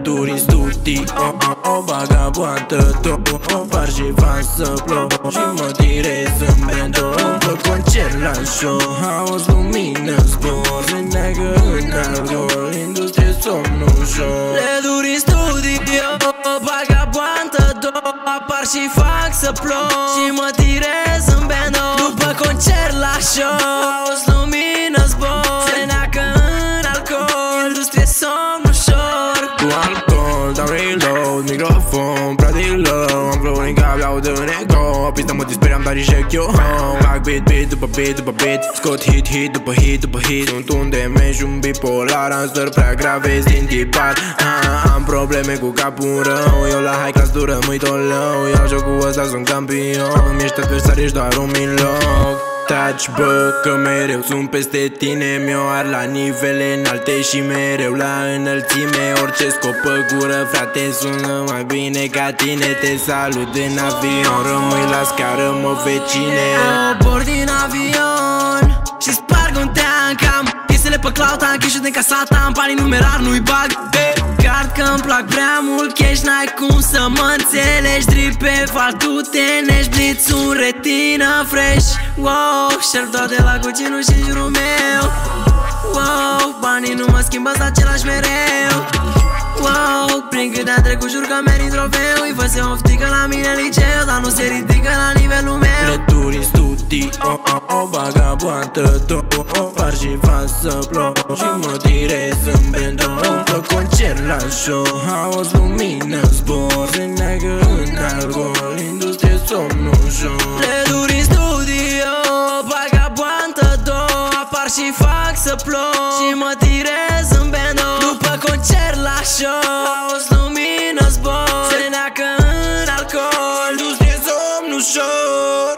Leturi, studii, o vagabondă, o par și fac să plouă și mă tirez în bendo. După concert la show, haos, lumină, zbor, se neagă în alcool, industrie, somn ușor. Leturi, studii, o vagabondă, apar și fac să plouă și mă tirez în bendo. După concert la show, haos, lumină, zbor, se neacă în alcool, industrie, somn ușor. Cu alcool, dau reload, microfon, practic low. Am flow în cap, iau de nego. Pista mă disperiam, dar eject eu home. Fac beat după beat după beat, scot hit după hit după hit. Sunt un demeci, un bipolar, am stări prea grave, din tipar. Am probleme cu capul rău, eu la high class dură, mâi tot low. Iau jocul ăsta, sunt campion, ești adversar, ești doar un miloc. Taci, bă, că mereu sunt peste tine, mi-o ar la nivele înalte și mereu la înălțime. Orice scopă gură, frate, sună mai bine ca tine. Te salut în avion, rămâi la scară, mă vecine. Obor din avion și sparg un teancam, piesele pe cloud, am cash-ul de casat, am banii numerar, nu-i bag pe card, că-mi plac prea mult cash, n-ai cum să mă înțelegi. Drip pe val, tu te nești, blitz, un retină fresh. Wow, șerp doar de la Gucci-nu și jurul meu. Wow, banii nu mă schimbă, sunt același mereu. Wow, prin câte am trecut, jur că merit trofeu. Îi văd se oftică la mine liceu, dar nu se ridică la nivelul meu. Leturi, studii, o vagabondă, o par și fac să plouă și mă tirez în bendo. După concert la show, haos, lumină, zbor, se neagă în alcool, industrie, somn ușor. Leturi, studii, o vagabondă, apar și fac să plouă și mă tirez în bendo. După concert la show, haos, lumină, zbor, se neacă în alcool, Industrie, somn ușor.